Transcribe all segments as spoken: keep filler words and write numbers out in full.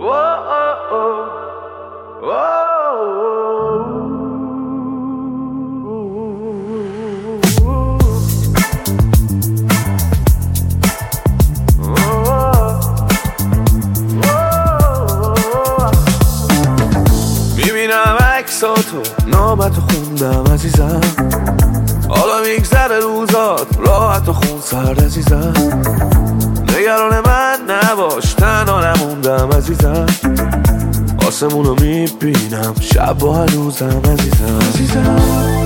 میبینم عکساتو نامتو خوندم عزیزم، حالا میگذره روزات راحت و خون سرد عزیزم. نگران من نباش تنها نموندم عزیزم، آسمونو میبینم شب و هنوزم عزیزم عزیزم.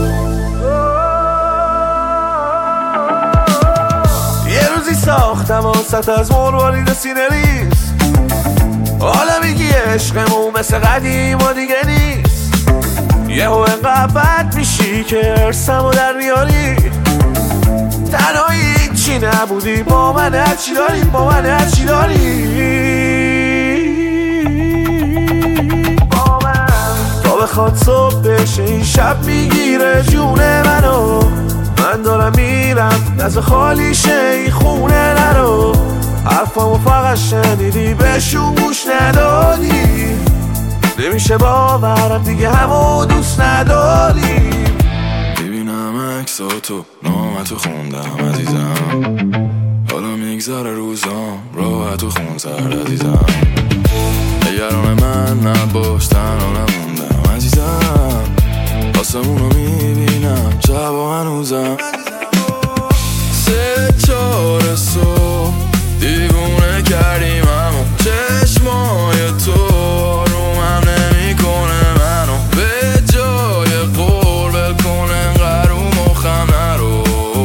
یه روزی ساختم واسط از مروارید سینه ریز، حالا میگی عشقمون مثل قدیم و دیگه نیست. یهو انقدر بد میشی که ارسمو در میاری، تنهایی چی نبودی با من هرچی داری، با من هرچی داری با من. تا بخواد صبح بشه این شب میگیره جون منو، من دارم میرم دست خالی شه این خونه نرو. حرفامو فقط شنیدی بهشون گوش ندادی، نمیشه باورم دیگه همو دوست نداری. ببینم عکساتو نامتو خوندم عزیزم، حالا میگذره روزام راحت و خون سرد عزیزم. نگران من نباش تنها نموندم عزیزم، آسمونو میبینم شب و هنوزم. سه چهار صبح دیوونه کردیم همو، چشمای تو رومم نمی کنه منو، به جای قول ول کن انقدر رو مخم نرو.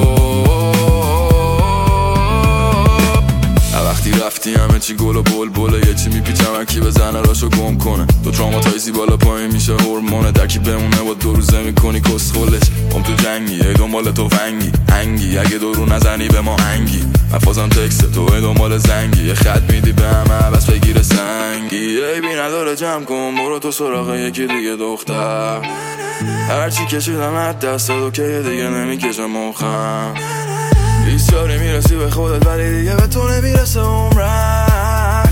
وقتی رفتی همه چی گل و بل بله، یه چی میپیچم هرکی بزنه راشو گم کنه. تو تراماتایزی بالا پایین میشه هورمونه، درکی بمونه با دو روزه میکنی کس خولش. هم تو جنگی ای دنبال تو فنگی هنگی، اگه دورو نزنی به ما هنگی. مفازم تکست تو ای دنبال زنگی، یه خط میدی به همه بس بگیر سنگی. ای بی نداره جمع کن برو تو سراغ یکی دیگه دختر، هرچی کشیدم از دست تو که دیگه نمیکشه مخم. بیسیاری میرسی به خودت ولی دیگه به تو نمیرسه عمرم،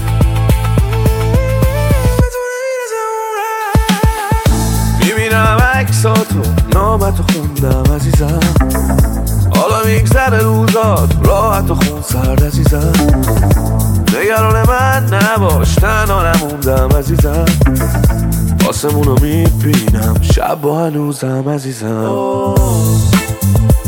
به تو نمیرسه عمرم. میبینم عکساتو نامتو خوندم عزیزم، حالا میگذره روزات راحت و خون سرد عزیزم. نگران من نباش تنها نموندم عزیزم، آسمونو میبینم شب و هنوزم عزیزم.